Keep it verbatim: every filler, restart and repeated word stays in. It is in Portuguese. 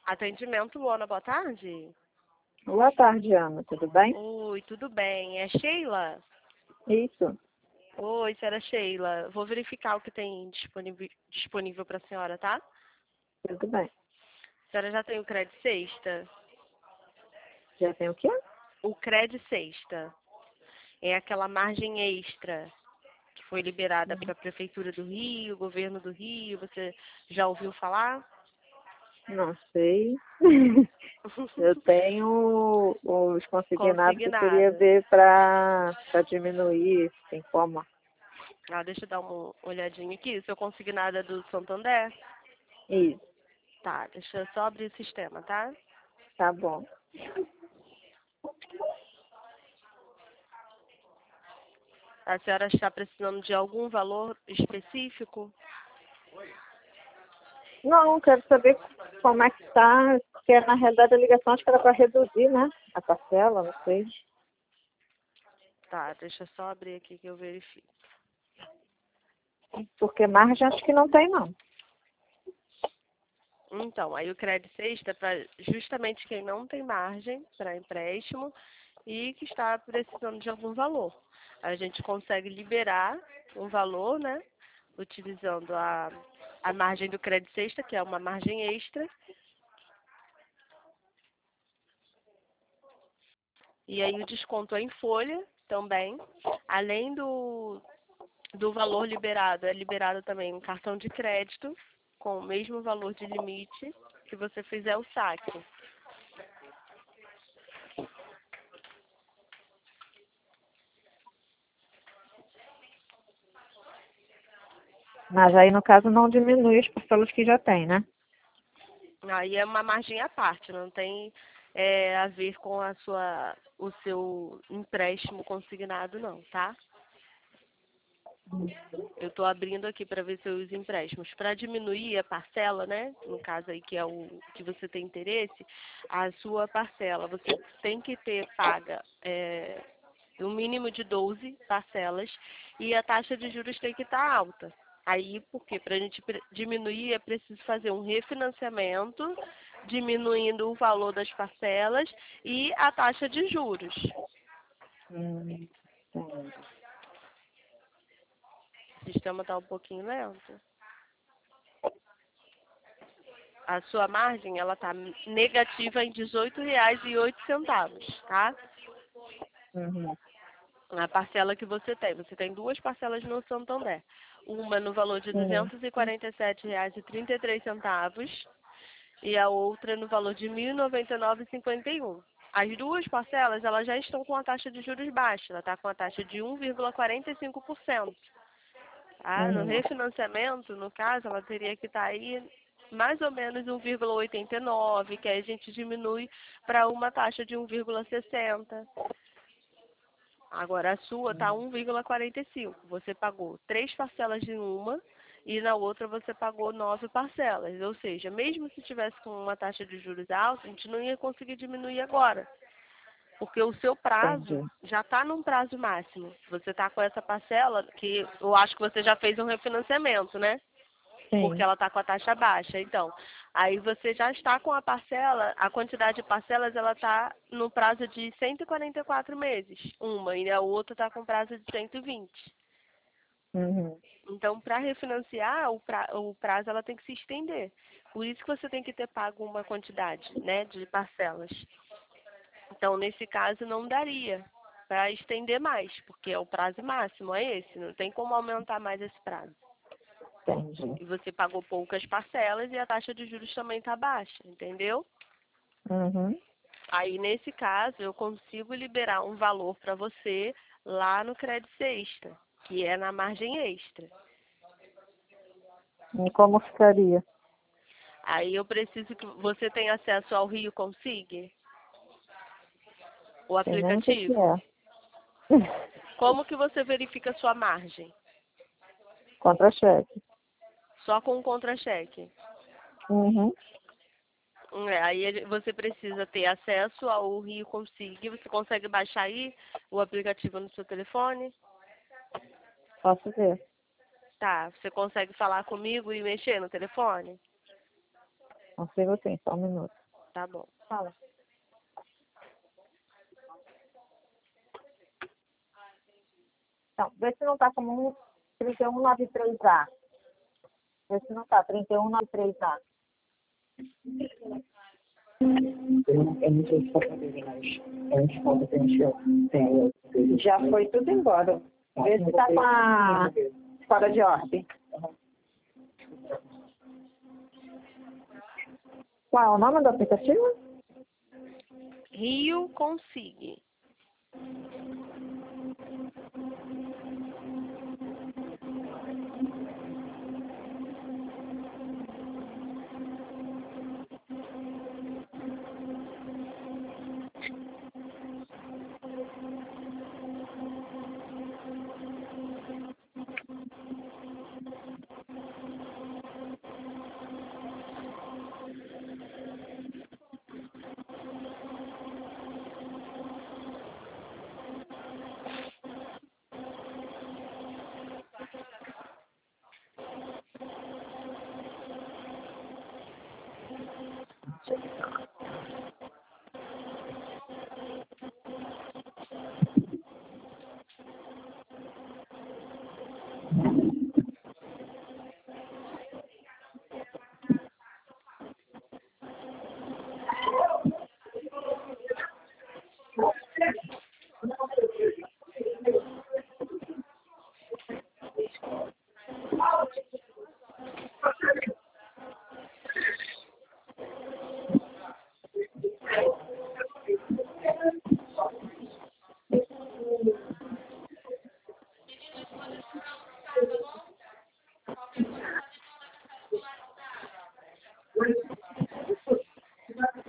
Atendimento, Luana, boa tarde. Boa tarde, Ana. Tudo bem? Oi, tudo bem? É Sheila? Isso. Oi, senhora Sheila. Vou verificar o que tem disponível, disponível para a senhora, tá? Tudo bem. A senhora já tem o Cred Sexta? Já tem o quê? O Cred Sexta é aquela margem extra que foi liberada para a Prefeitura do Rio, Governo do Rio. Você já ouviu falar? Não sei. Eu tenho os consignados que eu queria Consignada. ver para diminuir, se tem como. Ah, deixa eu dar uma olhadinha aqui. Seu consignado é do Santander? Isso, Tá, deixa eu só abrir o sistema, tá? tá bom. A senhora está precisando de algum valor específico? Não, quero saber como é que tá, porque na realidade a ligação acho que era para reduzir, né? A parcela, não sei. Tá, deixa eu só abrir aqui que eu verifico. Porque margem acho que não tem, não. Então, aí o crédito sexta é para justamente quem não tem margem para empréstimo e que está precisando de algum valor. A gente consegue liberar um valor, né? Utilizando a, a margem do crédito sexta, que é uma margem extra. E aí o desconto é em folha também. Além do, do valor liberado, é liberado também um cartão de crédito com o mesmo valor de limite que você fizer o saque. Mas aí, no caso, não diminui as parcelas que já tem, né? Aí é uma margem à parte, não tem é, a ver com a sua, o seu empréstimo consignado não, tá? Eu estou abrindo aqui para ver seus empréstimos. Para diminuir a parcela, né? No caso aí que é o que você tem interesse, a sua parcela, você tem que ter paga é, um mínimo de doze parcelas e a taxa de juros tem que estar alta. Aí, porque para a gente pre- diminuir é preciso fazer um refinanciamento, diminuindo o valor das parcelas e a taxa de juros. Hum, entendi. O sistema está um pouquinho lento. A sua margem ela está negativa em dezoito reais e oito centavos, tá? Uhum. A parcela que você tem. Você tem duas parcelas no Santander. Uma no valor de Sim. duzentos e quarenta e sete reais e trinta e três centavos e a outra no valor de mil e noventa e nove reais e cinquenta e um. As duas parcelas elas já estão com a taxa de juros baixa. Ela está com a taxa de um vírgula quarenta e cinco por cento. Tá? No Uhum. refinanciamento, no caso, ela teria que estar aí mais ou menos um vírgula oitenta e nove, que aí a gente diminui para uma taxa de um vírgula sessenta. Agora a sua está um vírgula quarenta e cinco. Você pagou três parcelas em uma e na outra você pagou nove parcelas. Ou seja, mesmo se tivesse com uma taxa de juros alta, a gente não ia conseguir diminuir agora. Porque o seu prazo Entendi. já está num prazo máximo. Você está com essa parcela, que eu acho que você já fez um refinanciamento, né? Porque Sim. ela está com a taxa baixa. Então, aí você já está com a parcela, a quantidade de parcelas ela está no prazo de cento e quarenta e quatro meses, uma, e a outra está com prazo de cento e vinte. Uhum. Então, para refinanciar, o, pra, o prazo ela tem que se estender. Por isso que você tem que ter pago uma quantidade, né, de parcelas. Então, nesse caso, não daria para estender mais, porque é o prazo máximo, é esse, não tem como aumentar mais esse prazo. Entendi. E você pagou poucas parcelas e a taxa de juros também está baixa, entendeu? Uhum. Aí, nesse caso, eu consigo liberar um valor para você lá no crédito extra, que é na margem extra. E como ficaria? Aí eu preciso que você tenha acesso ao Rio Consig, o Sei nem o que que aplicativo. é. Como que você verifica a sua margem? Contra-cheque. Só com o contra-cheque. Uhum. É, aí ele- você precisa ter acesso ao Rio Consig. Você consegue baixar aí o aplicativo no seu telefone? Posso ver. Tá, você consegue falar comigo e mexer no telefone? Consigo sim, só um minuto. Tá bom. Fala. Então, vê se não tá como um trinta e um noventa e três A. Vê se não tá, trinta e um noventa e três A. Eu não eu não sei se pode fazer, mas antes quando a gente tem. Já foi tudo embora. Vê se tá com a fora de ordem. Qual é o nome do aplicativo? Rio Consigue.